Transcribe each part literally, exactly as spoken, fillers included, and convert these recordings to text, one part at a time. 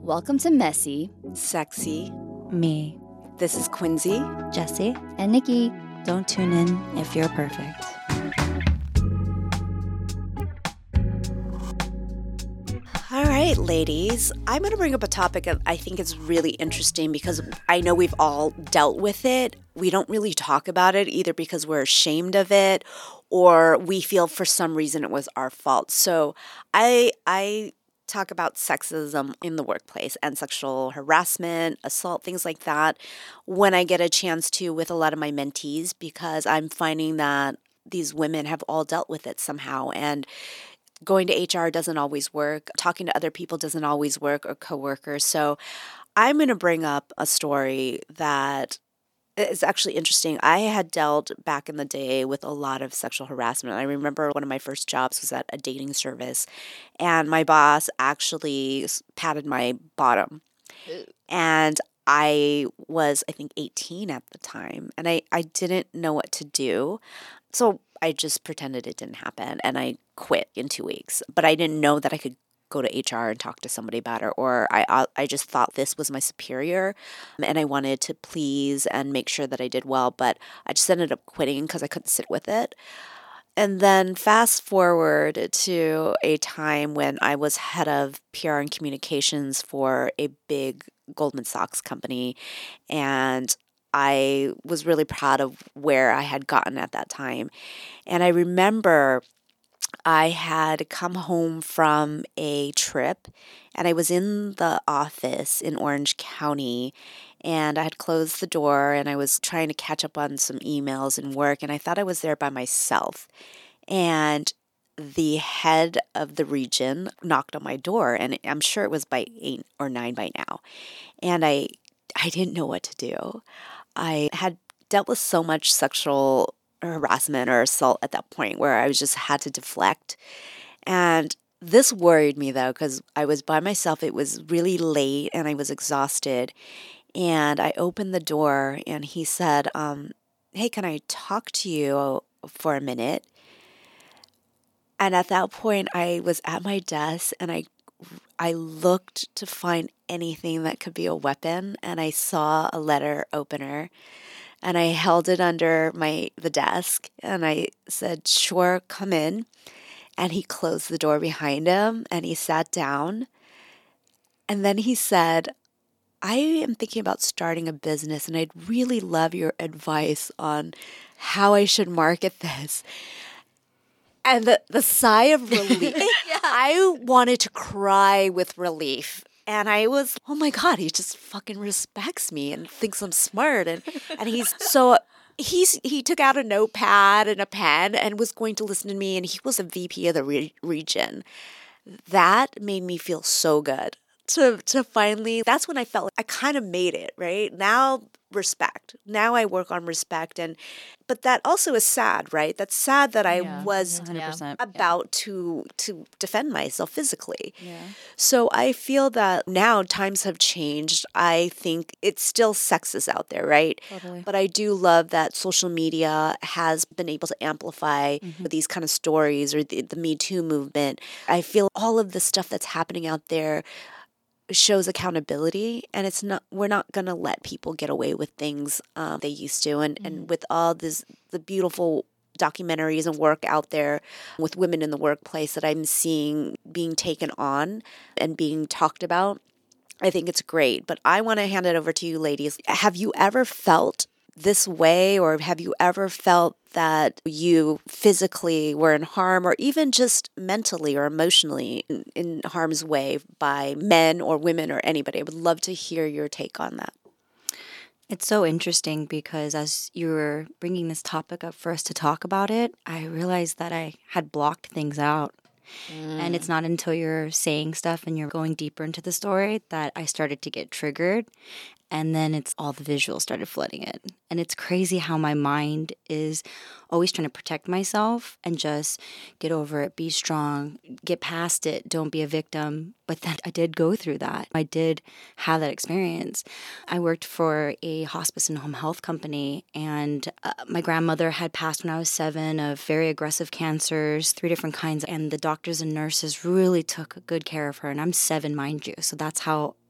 Welcome to Messy, Sexy, Me, this is Quincy, Jesse, and Nikki. Don't tune in if you're perfect. All right, ladies, I'm going to bring up a topic that I think is really interesting because I know we've all dealt with it. We don't really talk about it either because we're ashamed of it or we feel for some reason it was our fault. So I I talk about sexism in the workplace and sexual harassment, assault, things like that when I get a chance to with a lot of my mentees because I'm finding that these women have all dealt with it somehow. And going to H R doesn't always work. Talking to other people doesn't always work, or coworkers. So I'm going to bring up a story that is actually interesting. I had dealt back in the day with a lot of sexual harassment. I remember one of my first jobs was at a dating service, and my boss actually patted my bottom. And I was, I think, eighteen at the time, and I, I didn't know what to do. So I just pretended it didn't happen, and I quit in two weeks. But I didn't know that I could go to H R and talk to somebody about it, or I I just thought this was my superior, and I wanted to please and make sure that I did well, but I just ended up quitting because I couldn't sit with it. And then fast forward to a time when I was head of P R and communications for a big Goldman Sachs company, and I was really proud of where I had gotten at that time. And I remember I had come home from a trip and I was in the office in Orange County and I had closed the door and I was trying to catch up on some emails and work and I thought I was there by myself. And the head of the region knocked on my door and I'm sure it was by eight or nine by now. And I I didn't know what to do. I had dealt with so much sexual harassment or assault at that point where I was just had to deflect. And this worried me though, because I was by myself. It was really late and I was exhausted. And I opened the door and he said, um, hey, can I talk to you for a minute? And at that point I was at my desk and I I looked to find anything that could be a weapon and I saw a letter opener. And I held it under my the desk and I said, sure, come in. And he closed the door behind him and he sat down. And then he said, I am thinking about starting a business and I'd really love your advice on how I should market this. And the, the sigh of relief, yeah. I wanted to cry with relief. And I was, oh my God, he just fucking respects me and thinks I'm smart. And, and he's so, he's he took out a notepad and a pen and was going to listen to me. And he was a V P of the re- region. That made me feel so good to, to finally, that's when I felt like I kind of made it, right? Now, respect. Now I work on respect. And, but that also is sad, right? That's sad that I Yeah, was one hundred percent. about to, to defend myself physically. Yeah. So I feel that now times have changed. I think it's still sexist out there, right? Totally. But I do love that social media has been able to amplify mm-hmm. these kind of stories or the, the Me Too movement. I feel all of the stuff that's happening out there shows accountability, and it's not we're not going to let people get away with things uh, they used to. And, mm-hmm. and with all this, the beautiful documentaries and work out there with women in the workplace that I'm seeing being taken on and being talked about, I think it's great. But I want to hand it over to you ladies. Have you ever felt this way, or have you ever felt that you physically were in harm, or even just mentally or emotionally in, in harm's way by men or women or anybody? I would love to hear your take on that. It's so interesting because as you were bringing this topic up for us to talk about it, I realized that I had blocked things out. Mm. And it's not until you're saying stuff and you're going deeper into the story that I started to get triggered. And then it's all the visuals started flooding it. And it's crazy how my mind is always trying to protect myself and just get over it, be strong, get past it, don't be a victim. But then I did go through that. I did have that experience. I worked for a hospice and home health company, and uh, my grandmother had passed when I was seven of very aggressive cancers, three different kinds. And the doctors and nurses really took good care of her. And I'm seven, mind you. So that's how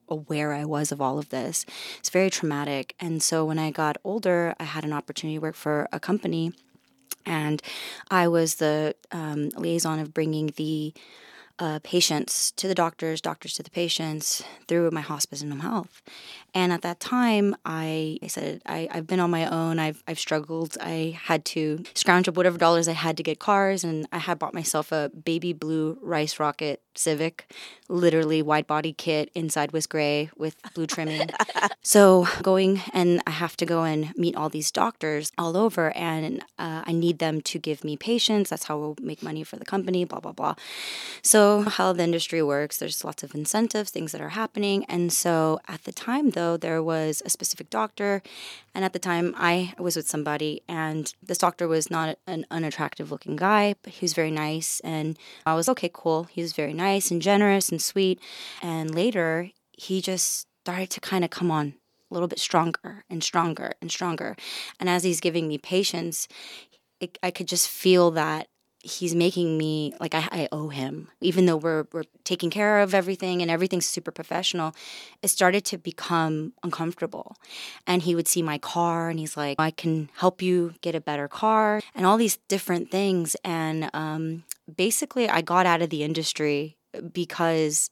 aware I was of all of this. It's very traumatic. And so when I got older, I had an opportunity to work for a company, and I was the um, liaison of bringing the uh, patients to the doctors, doctors to the patients through my hospice and home health. And at that time, I, I said, I, I've been on my own. I've, I've struggled. I had to scrounge up whatever dollars I had to get cars. And I had bought myself a baby blue Rice Rocket Civic, literally wide body kit, inside was gray with blue trimming. So going, and I have to go and meet all these doctors all over, and uh, I need them to give me patients. That's how we'll make money for the company, blah, blah, blah. So how the industry works, there's lots of incentives, things that are happening. And so at the time, though, there was a specific doctor. And at the time, I was with somebody, and this doctor was not an unattractive looking guy, but he was very nice. And I was, okay, cool. He was very nice and generous and sweet. And later, he just started to kind of come on a little bit stronger and stronger and stronger. And as he's giving me patience, it, I could just feel that he's making me, like I, I owe him. Even though we're we're taking care of everything and everything's super professional, it started to become uncomfortable. And he would see my car and he's like, I can help you get a better car, and all these different things. And um, basically I got out of the industry because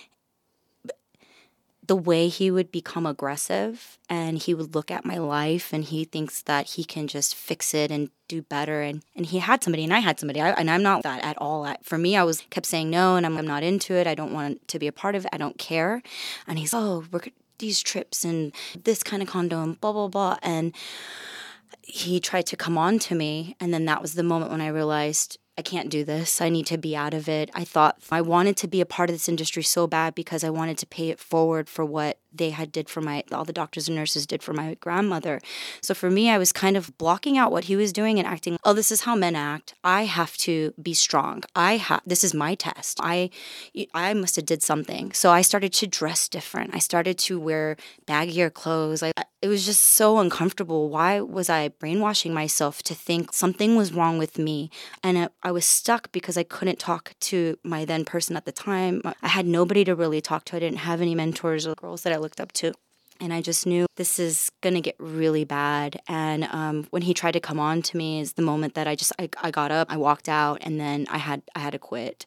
the way he would become aggressive, and he would look at my life and he thinks that he can just fix it and do better. And, and he had somebody and I had somebody. I, and I'm not that at all. I, for me, I was kept saying no, and I'm, I'm not into it. I don't want to be a part of it. I don't care. And he's, oh, we're these trips and this kind of condo and blah, blah, blah. And he tried to come on to me. And then that was the moment when I realized, I can't do this. I need to be out of it. I thought I wanted to be a part of this industry so bad because I wanted to pay it forward for what they had did for my, all the doctors and nurses did for my grandmother. So for me, I was kind of blocking out what he was doing and acting, oh, this is how men act. I have to be strong. I have, this is my test. I, I must have did something. So I started to dress different. I started to wear baggier clothes. I, it was just so uncomfortable. Why was I brainwashing myself to think something was wrong with me? And I, I was stuck because I couldn't talk to my then person at the time. I had nobody to really talk to. I didn't have any mentors or girls that I looked up to. And I just knew this is going to get really bad. And um, when he tried to come on to me is the moment that I just, I, I got up, I walked out, and then I had, I had to quit.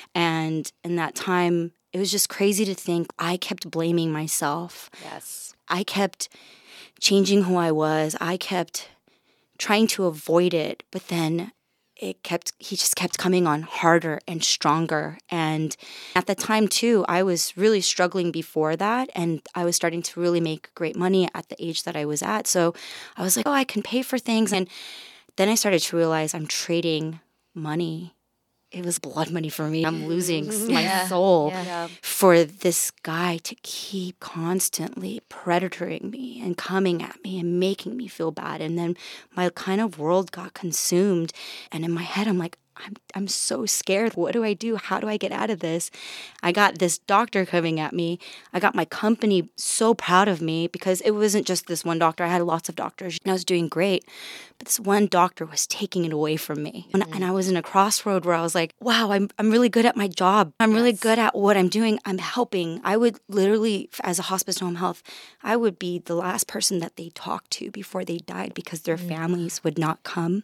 And in that time, it was just crazy to think I kept blaming myself. Yes. I kept changing who I was. I kept trying to avoid it, but then it kept, he just kept coming on harder and stronger. And at the time too, I was really struggling before that. And I was starting to really make great money at the age that I was at. So I was like, oh, I can pay for things. And then I started to realize I'm trading money. It was blood money for me. I'm losing my Yeah. soul Yeah. for this guy to keep constantly predatoring me and coming at me and making me feel bad. And then my kind of world got consumed. And in my head, I'm like, I'm I'm so scared. What do I do? How do I get out of this? I got this doctor coming at me. I got my company so proud of me because it wasn't just this one doctor. I had lots of doctors and I was doing great. But this one doctor was taking it away from me. And, and I was in a crossroad where I was like, wow, I'm I'm really good at my job. I'm really Yes. good at what I'm doing. I'm helping. I would literally, as a hospice and home health, I would be the last person that they talked to before they died because their families would not come.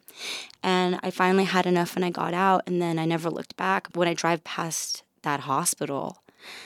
And I finally had enough and I got out, and then I never looked back. When I drive past that hospital,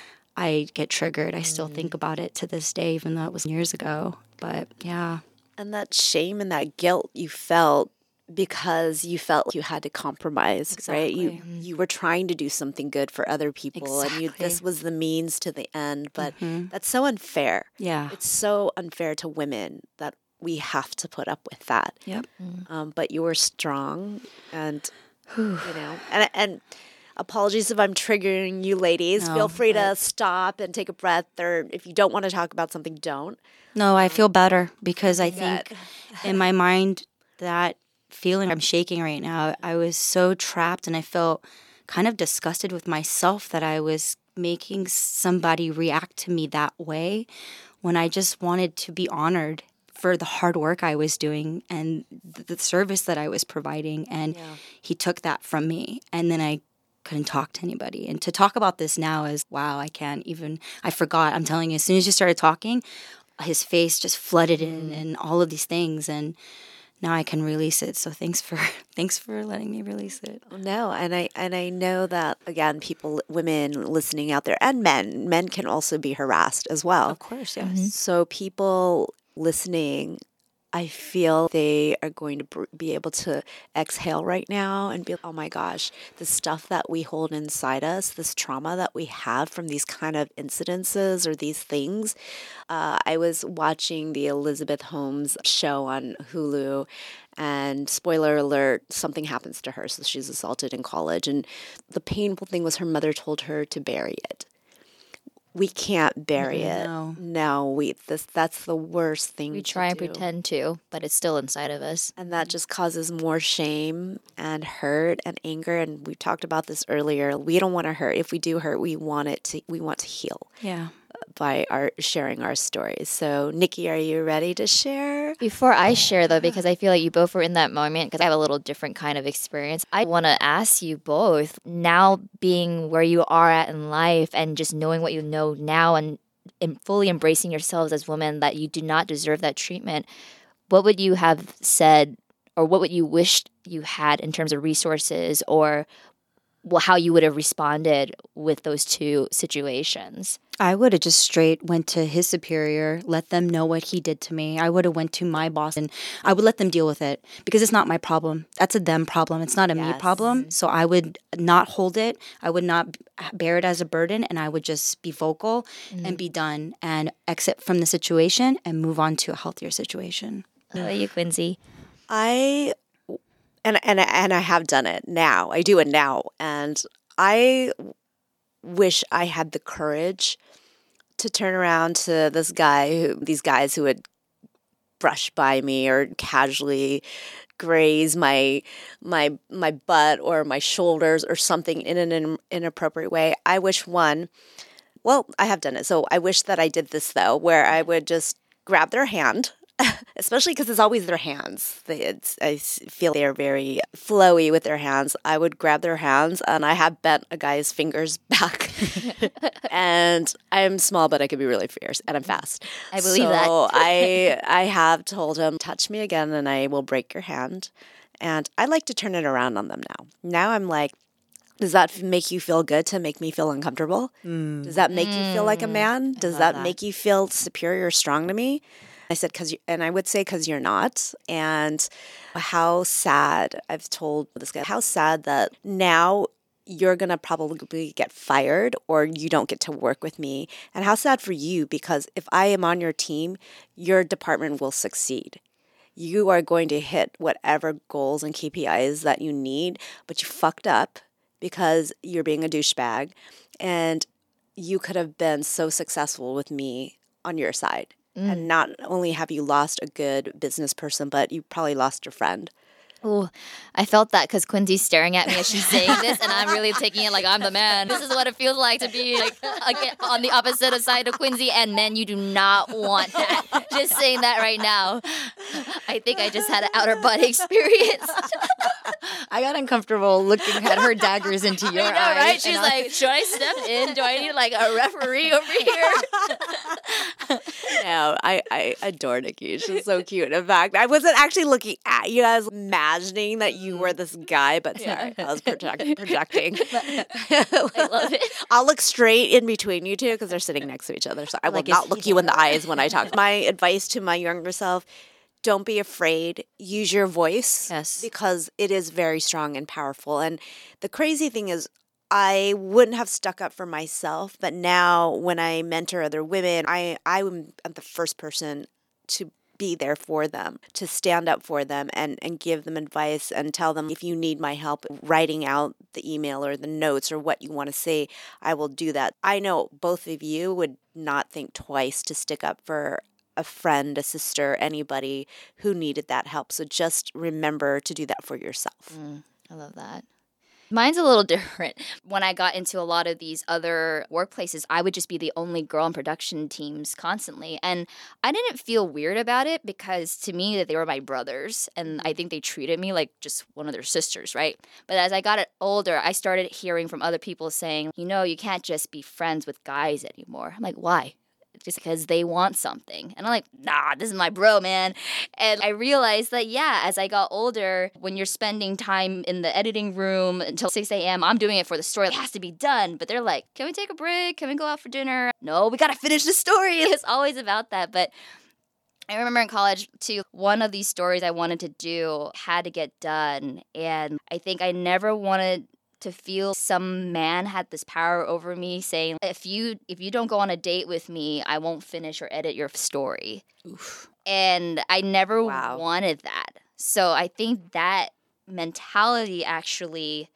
I get triggered. I still think about it to this day, even though it was years ago. But yeah. And that shame and that guilt you felt because you felt you had to compromise, right? You Exactly. you were trying to do something good for other people, and you, this Exactly. was the means to the end. But Mhm. that's so unfair. Yeah. It's so unfair to women that we have to put up with that. Yep. Um, but you were strong, and you know, and and apologies if I'm triggering you, ladies. No, Feel free to but- stop and take a breath, or if you don't want to talk about something, don't. No, I feel better because I Good. think in my mind that feeling I'm shaking right now, I was so trapped and I felt kind of disgusted with myself that I was making somebody react to me that way when I just wanted to be honored for the hard work I was doing and th- the service that I was providing. And Yeah. he took that from me. And then I couldn't talk to anybody. And to talk about this now is, wow, I can't even, I forgot. I'm telling you, as soon as you started talking, his face just flooded in and all of these things. And now I can release it. So thanks for thanks for letting me release it. No, and I and I know that again, people, women listening out there, and men, men can also be harassed as well. Of course, yes. Mm-hmm. So people listening, I feel they are going to br- be able to exhale right now and be, oh my gosh, the stuff that we hold inside us, this trauma that we have from these kind of incidences or these things. Uh, I was watching the Elizabeth Holmes show on Hulu, and spoiler alert, something happens to her. So she's assaulted in college. And the painful thing was her mother told her to bury it. We can't bury Mm, it. no. No, we this that's the worst thing We to try and do. pretend to, but it's still inside of us. And that just causes more shame and hurt and anger. And we talked about this earlier. We don't want to hurt. If we do hurt, we want it to we want to heal Yeah. by our sharing our stories. So Nikki, are you ready to share? Before I share, though, because I feel like you both were in that moment, because I have a little different kind of experience, I want to ask you both, now being where you are at in life and just knowing what you know now and, and fully embracing yourselves as women that you do not deserve that treatment, what would you have said or what would you wish you had in terms of resources or well, how you would have responded with those two situations? I would have just straight went to his superior, let them know what he did to me. I would have went to my boss and I would let them deal with it because it's not my problem. That's a them problem. It's not a me Yes. problem. So I would not hold it. I would not bear it as a burden and I would just be vocal and be done and exit from the situation and move on to a healthier situation. How about you, Quincy? I and and and I have done it now. I do it now, and I wish I had the courage to turn around to this guy who these guys who would brush by me or casually graze my my my butt or my shoulders or something in an in, inappropriate way. I wish one well, I have done it. So I wish that I did this though, where I would just grab their hand, especially because it's always their hands. They, it's, I s- feel they are very flowy with their hands. I would grab their hands, and I have bent a guy's fingers back. And I'm small, but I can be really fierce, and I'm fast. I believe so that. I I have told him, touch me again, and I will break your hand. And I like to turn it around on them now. Now I'm like, does that f- make you feel good to make me feel uncomfortable? Does that make you feel like a man? Does that, that. make you feel superior or strong to me? I said, because, and I would say, because you're not. And how sad, I've told this guy, how sad that now you're going to probably get fired or you don't get to work with me. And how sad for you, because if I am on your team, your department will succeed. You are going to hit whatever goals and K P Is that you need, but you fucked up because you're being a douchebag. And you could have been so successful with me on your side. And not only have you lost a good business person, but you probably lost your friend. Oh, I felt that because Quincy's staring at me as she's saying this, and I'm really taking it like I'm the man. This is what it feels like to be like again, on the opposite side of Quincy, and men, you do not want that. Just saying that right now. I think I just had an outer body experience. I got uncomfortable looking at her daggers into your I know, eyes. right? and She's I- like, should I step in? Do I need like a referee over here? No, I, I adore Nikki. She's so cute. In fact, I wasn't actually looking at you. I was imagining that you were this guy, but sorry, I was project- projecting. I love it. I'll look straight in between you two because they're sitting next to each other. So I will Like, is not he look you in the eyes when I talk. My advice to my younger self, don't be afraid. Use your voice. Yes. Because it is very strong and powerful. And the crazy thing is, I wouldn't have stuck up for myself, but now when I mentor other women, I I am the first person to be there for them, to stand up for them and, and give them advice and tell them if you need my help writing out the email or the notes or what you want to say, I will do that. I know both of you would not think twice to stick up for a friend, a sister, anybody who needed that help. So just remember to do that for yourself. I love that. Mine's a little different. When I got into a lot of these other workplaces, I would just be the only girl in production teams constantly. And I didn't feel weird about it because to me that they were my brothers and I think they treated me like just one of their sisters, right? But as I got older, I started hearing from other people saying, you know, you can't just be friends with guys anymore. I'm like, why? Just because they want something. And I'm like, nah, this is my bro, man. And I realized that, yeah, as I got older, when you're spending time in the editing room until six a.m., I'm doing it for the story. It has to be done. But they're like, can we take a break? Can we go out for dinner? No, we got to finish the story. It's always about that. But I remember in college, too, one of these stories I wanted to do had to get done. And I think I never wanted to feel some man had this power over me saying, if you if you don't go on a date with me, I won't finish or edit your story. Oof. And I never wow. wanted that. So I think that mentality actually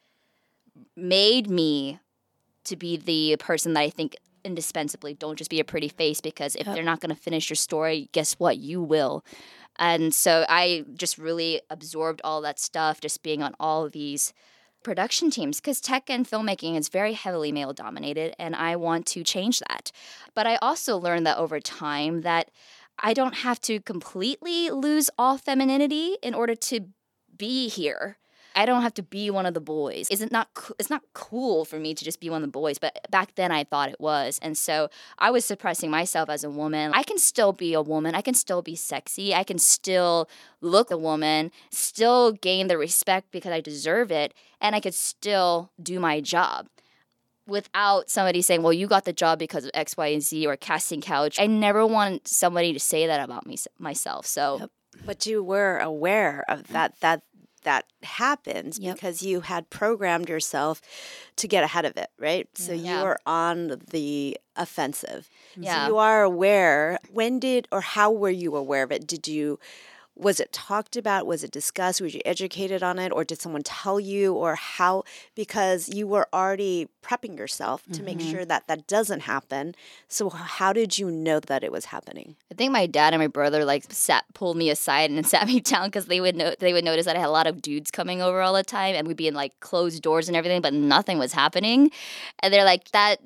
made me to be the person that I think indispensably don't just be a pretty face, because if yep. they're not going to finish your story, guess what? You will. And so I just really absorbed all that stuff, just being on all of these production teams, because tech and filmmaking is very heavily male dominated, and I want to change that. But I also learned that over time that I don't have to completely lose all femininity in order to be here. I don't have to be one of the boys. Is it not co- it's not cool for me to just be one of the boys, but back then I thought it was. And so I was suppressing myself as a woman. I can still be a woman. I can still be sexy. I can still look a woman, still gain the respect because I deserve it, and I could still do my job without somebody saying, well, you got the job because of X, Y, and Z or casting couch. I never want somebody to say that about me myself. So, yep. But you were aware of that that that happens yep. because you had programmed yourself to get ahead of it, right? So yeah. you were on the offensive. Yeah. So you are aware. When did or how were you aware of it? Did you, was it talked about? Was it discussed? Was you educated on it? Or did someone tell you? Or how? Because you were already prepping yourself to mm-hmm. make sure that that doesn't happen. So how did you know that it was happening? I think my dad and my brother like sat, pulled me aside and sat me down because they would know they would notice that I had a lot of dudes coming over all the time, and we'd be in like closed doors and everything, but nothing was happening. And they're like, that.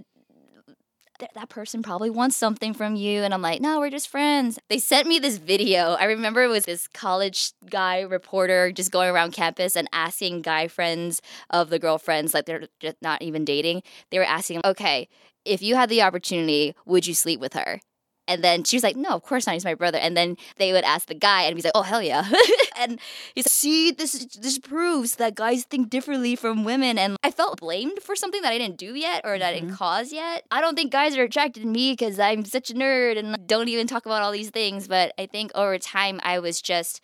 that person probably wants something from you. And I'm like, no, we're just friends. They sent me this video. I remember it was this college guy reporter just going around campus and asking guy friends of the girlfriends, like they're just not even dating. They were asking, okay, if you had the opportunity, would you sleep with her? And then she was like, no, of course not. He's my brother. And then they would ask the guy, and he's like, oh, hell yeah. And he's like, see, this this proves that guys think differently from women. And I felt blamed for something that I didn't do yet or that mm-hmm. I didn't cause yet. I don't think guys are attracted to me because I'm such a nerd and don't even talk about all these things. But I think over time, I was just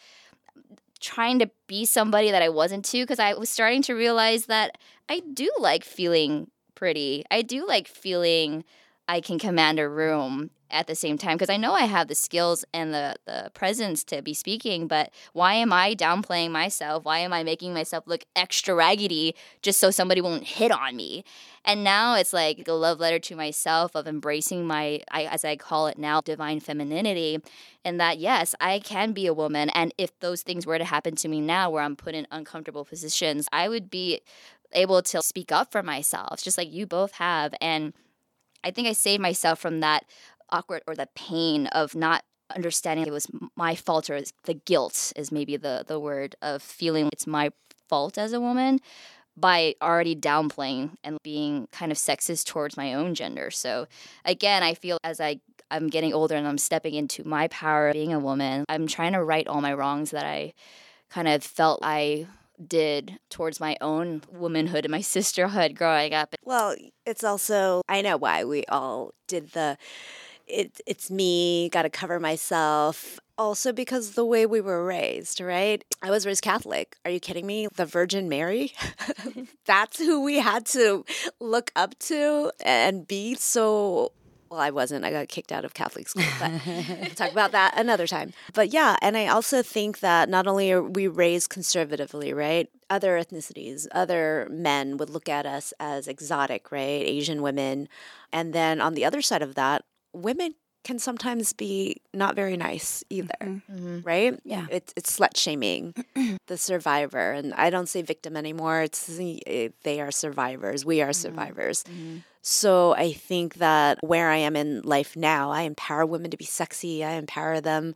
trying to be somebody that I wasn't to, because I was starting to realize that I do like feeling pretty. I do like feeling I can command a room at the same time, because I know I have the skills and the, the presence to be speaking, but why am I downplaying myself? Why am I making myself look extra raggedy just so somebody won't hit on me? And now it's like a love letter to myself of embracing my, I, as I call it now, divine femininity, and that, yes, I can be a woman. And if those things were to happen to me now where I'm put in uncomfortable positions, I would be able to speak up for myself, just like you both have. And I think I saved myself from that awkward or the pain of not understanding it was my fault, or the guilt is maybe the, the word of feeling it's my fault as a woman, by already downplaying and being kind of sexist towards my own gender. So again, I feel as I, I'm getting older and I'm stepping into my power being a woman, I'm trying to right all my wrongs that I kind of felt I did towards my own womanhood and my sisterhood growing up. Well, it's also, I know why we all did the It, it's me, got to cover myself. Also because the way we were raised, right? I was raised Catholic. Are you kidding me? The Virgin Mary? That's who we had to look up to and be. So, well, I wasn't. I got kicked out of Catholic school, but we'll talk about that another time. But yeah, and I also think that not only are we raised conservatively, right? Other ethnicities, other men would look at us as exotic, right? Asian women. And then on the other side of that, women can sometimes be not very nice either, Mm-hmm. right? Yeah. It's it's slut shaming the survivor, and I don't say victim anymore. It's the- they are survivors. We are survivors. Mm-hmm. So I think that where I am in life now, I empower women to be sexy. I empower them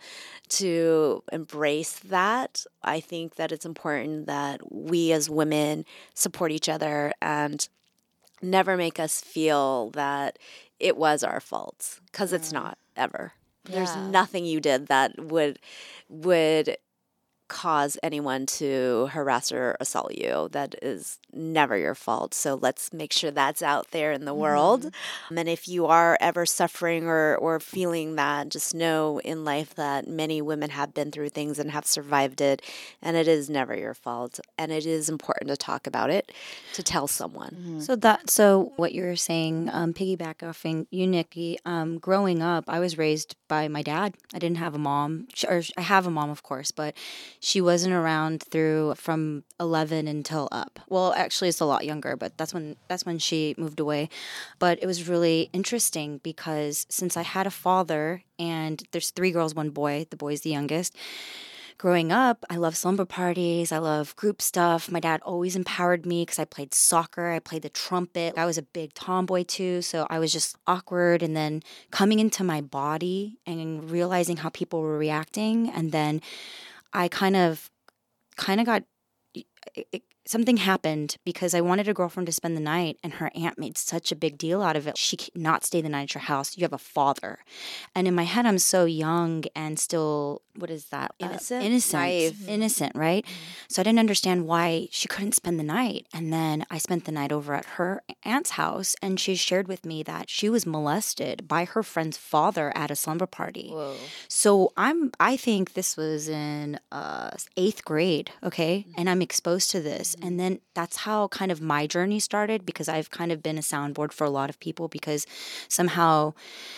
to embrace that. I think that it's important that we as women support each other and never make us feel that it was our fault, because it's not ever. There's Yeah. nothing you did that would would cause anyone to harass or assault you. That is never your fault. So let's make sure that's out there in the world. Um, And if you are ever suffering or, or feeling that, just know in life that many women have been through things and have survived it. And it is never your fault. And it is important to talk about it, to tell someone. So that so what you're saying, um, piggyback offing you, Nikki. Um, growing up, I was raised by my dad. I didn't have a mom, Sh- or I have a mom, of course, but she wasn't around through from eleven until up. Well, actually, it's a lot younger, but that's when that's when she moved away. But it was really interesting because since I had a father, and there's three girls, one boy. The boy's the youngest. Growing up, I love slumber parties. I love group stuff. My dad always empowered me because I played soccer. I played the trumpet. I was a big tomboy too. So I was just awkward. And then coming into my body and realizing how people were reacting. And then I kind of, kind of got, it, it, something happened because I wanted a girlfriend to spend the night, and her aunt made such a big deal out of it. She cannot stay the night at your house. You have a father. And in my head, I'm so young and still, what is that? Uh, Innocent? innocent. Naive. Innocent, right? So I didn't understand why she couldn't spend the night. And then I spent the night over at her aunt's house, and she shared with me that she was molested by her friend's father at a slumber party. Whoa. So I'm I think this was in uh, eighth grade, okay? And I'm exposed to this. And then that's how kind of my journey started, because I've kind of been a soundboard for a lot of people, because somehow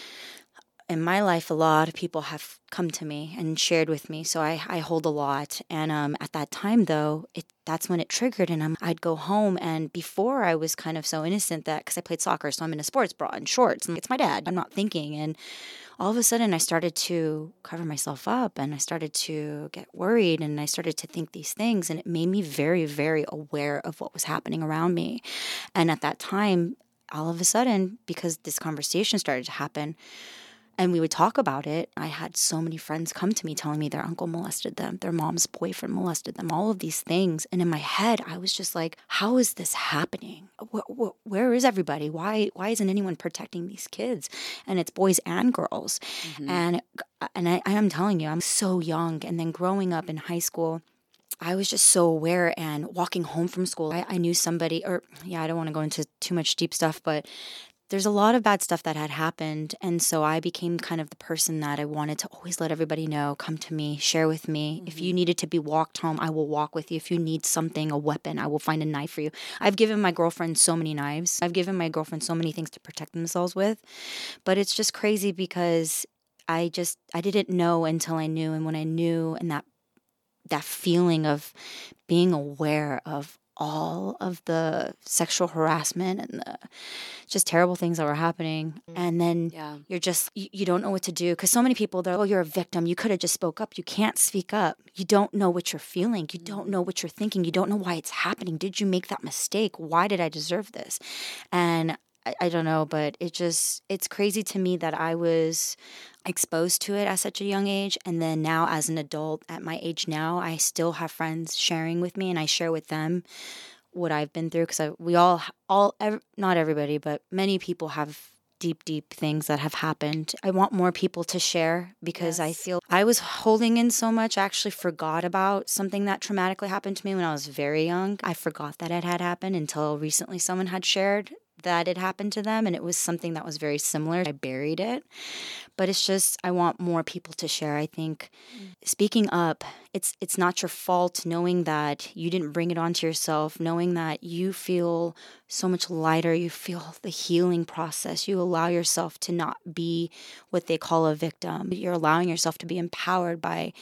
in my life, a lot of people have come to me and shared with me. So I, I hold a lot. And um, at that time, though, it that's when it triggered. And I'm, I'd go home. And before, I was kind of so innocent that, because I played soccer, so I'm in a sports bra and shorts. And it's my dad. I'm not thinking. And all of a sudden, I started to cover myself up, and I started to get worried, and I started to think these things. And it made me very, very aware of what was happening around me. And at that time, all of a sudden, because this conversation started to happen, and we would talk about it, I had so many friends come to me telling me their uncle molested them, their mom's boyfriend molested them, all of these things. And in my head, I was just like, how is this happening? Wh- wh- where is everybody? Why why isn't anyone protecting these kids? And it's boys and girls. Mm-hmm. And and I, I am telling you, I'm so young. And then growing up in high school, I was just so aware, and walking home from school, I, I knew somebody, or yeah, I don't want to go into too much deep stuff, but there's a lot of bad stuff that had happened. And so I became kind of the person that I wanted to always let everybody know, come to me, share with me. Mm-hmm. If you needed to be walked home, I will walk with you. If you need something, a weapon, I will find a knife for you. I've given my girlfriend so many knives. I've given my girlfriend so many things to protect themselves with. But it's just crazy because I just, I didn't know until I knew. And when I knew, and that, that feeling of being aware of all of the sexual harassment and the just terrible things that were happening. And then Yeah. you're just, you, you don't know what to do. Because so many people, they're, oh, you're a victim. You could have just spoke up. You can't speak up. You don't know what you're feeling. You don't know what you're thinking. You don't know why it's happening. Did you make that mistake? Why did I deserve this? And I, I don't know, but it just, it's crazy to me that I was exposed to it at such a young age. And then now as an adult at my age now, I still have friends sharing with me, and I share with them what I've been through. Because we all, all, ev- not everybody, but many people have deep, deep things that have happened. I want more people to share, because I Yes. feel I was holding in so much. I actually forgot about something that traumatically happened to me when I was very young. I forgot that it had happened until recently someone had shared that it happened to them, and it was something that was very similar. I buried it. But it's just, I want more people to share. I think speaking up, it's it's not your fault, knowing that you didn't bring it onto yourself, knowing that you feel so much lighter, you feel the healing process. You allow yourself to not be what they call a victim. You're allowing yourself to be empowered by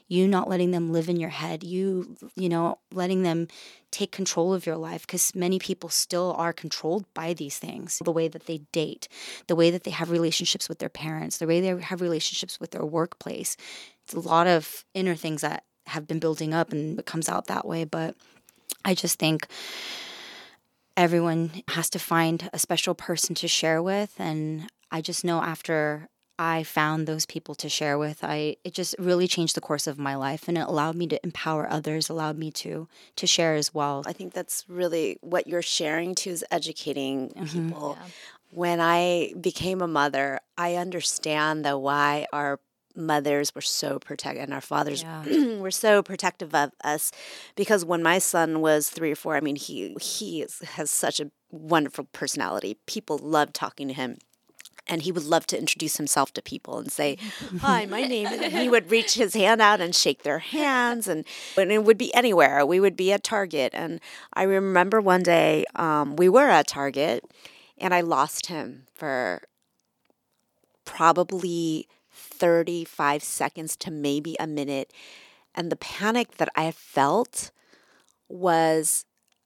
you not letting them live in your head, you, you know, letting them take control of your life, because many people still are controlled by these things. The way that they date, the way that they have relationships with their parents, the way they have relationships with their workplace. It's a lot of inner things that have been building up and it comes out that way. But I just think everyone has to find a special person to share with. And I just know after I found those people to share with, I it just really changed the course of my life, and it allowed me to empower others, allowed me to to share as well. I think that's really what you're sharing too, is educating Mm-hmm. people. Yeah. When I became a mother, I understand the why our mothers were so protective and our fathers Yeah. were so protective of us, because when my son was three or four, I mean, he he is, has such a wonderful personality. People loved talking to him. And he would love to introduce himself to people and say, "Hi, my name is," and he would reach his hand out and shake their hands. And, and it would be anywhere. We would be at Target. And I remember one day um, we were at Target and I lost him for probably thirty-five seconds to maybe a minute. And the panic that I felt was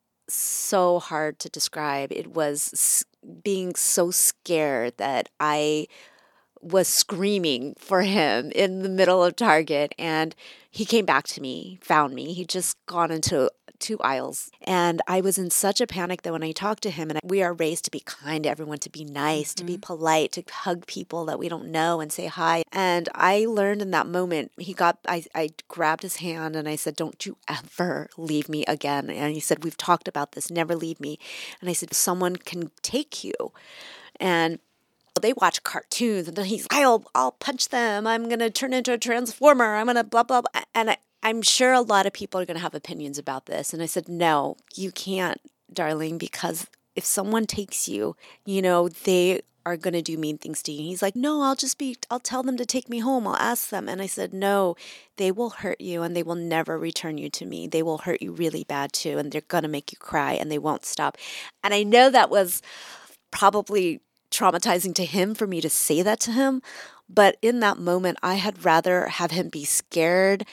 so hard to describe. It was s- being so scared that I was screaming for him in the middle of Target. And he came back to me, found me. He'd just gone into two aisles. And I was in such a panic that when I talked to him, and we are raised to be kind to everyone, to be nice, to be polite, to hug people that we don't know and say hi. And I learned in that moment, he got, I, I grabbed his hand and I said, "Don't you ever leave me again." And he said, "We've talked about this, never leave me." And I said, "Someone can take you." And they watch cartoons, and then he's, I'll, I'll punch them. I'm going to turn into a transformer. I'm going to blah, blah, blah. And I, I'm sure a lot of people are going to have opinions about this. And I said, "No, you can't, darling, because if someone takes you, you know, they are going to do mean things to you." He's like, "No, I'll just be, I'll tell them to take me home. I'll ask them." And I said, "No, they will hurt you and they will never return you to me. They will hurt you really bad too. And they're going to make you cry and they won't stop." And I know that was probably traumatizing to him for me to say that to him. But in that moment, I had rather have him be scared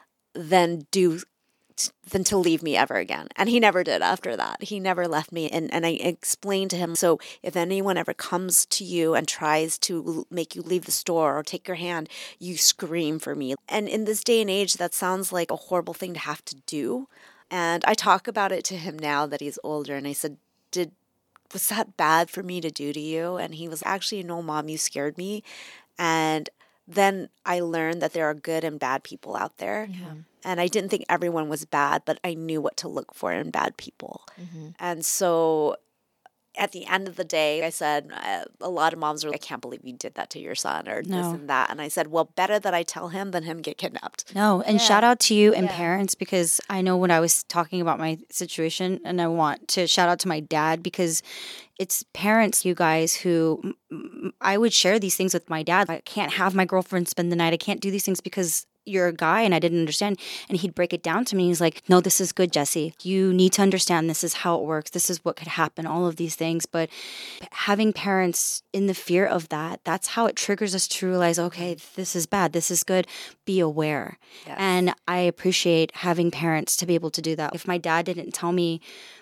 than do than to leave me ever again. And he never did after that. He never left me. And, and I explained to him, so if anyone ever comes to you and tries to make you leave the store or take your hand, you scream for me. And in this day and age, that sounds like a horrible thing to have to do. And I talk about it to him now that he's older. And I said, did was that bad for me to do to you? And he was, "Actually, no, Mom, you scared me." And then I learned that there are good and bad people out there. Yeah. And I didn't think everyone was bad, but I knew what to look for in bad people. Mm-hmm. And so at the end of the day, I said, uh, a lot of moms were like, "I can't believe you did that to your son," or No. this and that. And I said, well, better that I tell him than him get kidnapped. No, and Yeah. shout out to you and Yeah. parents, because I know when I was talking about my situation, and I want to shout out to my dad, because it's parents, you guys, who m- m- I would share these things with my dad. I can't have my girlfriend spend the night. I can't do these things because you're a guy, and I didn't understand. And he'd break it down to me. He's like, "No, this is good, Jesse. You need to understand this is how it works. This is what could happen, all of these things." But having parents in the fear of that, that's how it triggers us to realize, okay, this is bad, this is good. Be aware. Yes. And I appreciate having parents to be able to do that. If my dad didn't tell me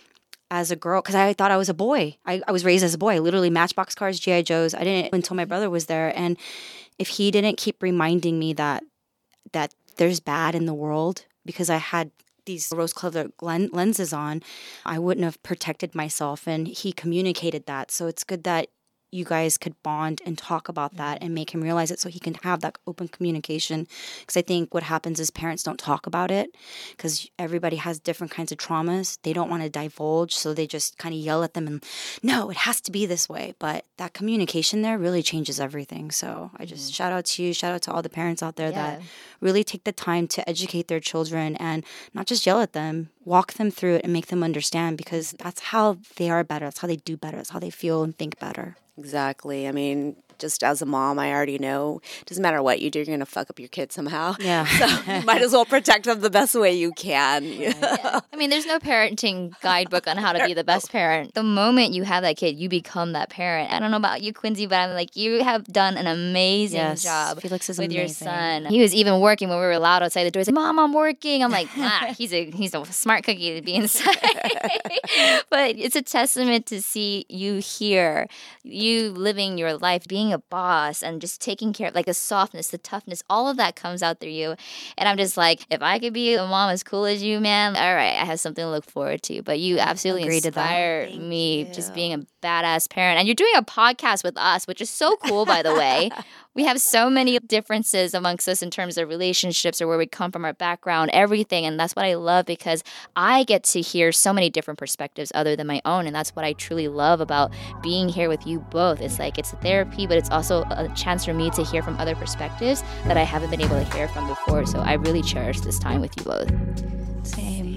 as a girl, because I thought I was a boy. I, I was raised as a boy, literally Matchbox cars, G I. Joes. I didn't until my brother was there. And if he didn't keep reminding me that that there's bad in the world, because I had these rose-colored len- lenses on, I wouldn't have protected myself. And he communicated that. So it's good that you guys could bond and talk about that and make him realize it so he can have that open communication. Because I think what happens is parents don't talk about it because everybody has different kinds of traumas. They don't want to divulge, so they just kind of yell at them and, "No, it has to be this way." But that communication there really changes everything. So I just shout out to you, shout out to all the parents out there that Yeah. really take the time to educate their children and not just yell at them, walk them through it and make them understand, because that's how they are better. That's how they do better. That's how they feel and think better. Exactly. I mean, just as a mom, I already know it doesn't matter what you do, you're going to fuck up your kid somehow. Yeah. So you might as well protect them the best way you can. Yeah. I mean, there's no parenting guidebook on how to be the best parent. The moment you have that kid, you become that parent. I don't know about you, Quincy, but I'm like, you have done an amazing Yes, job Felix is with your amazing. son. He was even working when we were loud outside the door. He's like, Mom, I'm working. I'm like, ah, he's a he's a smart cookie to be inside. But it's a testament to see you here, you living your life, being a boss and just taking care of like the softness, the toughness, all of that comes out through you. And I'm just like, if I could be a mom as cool as you, man, all right, I have something to look forward to. But you absolutely Agree to that. inspire Thank me you. just being a badass parent. And you're doing a podcast with us, which is so cool, by the way. We have so many differences amongst us in terms of relationships or where we come from, our background, everything. And that's what I love because I get to hear so many different perspectives other than my own. And that's what I truly love about being here with you both. It's like it's therapy, but it's also a chance for me to hear from other perspectives that I haven't been able to hear from before. So I really cherish this time with you both. Same.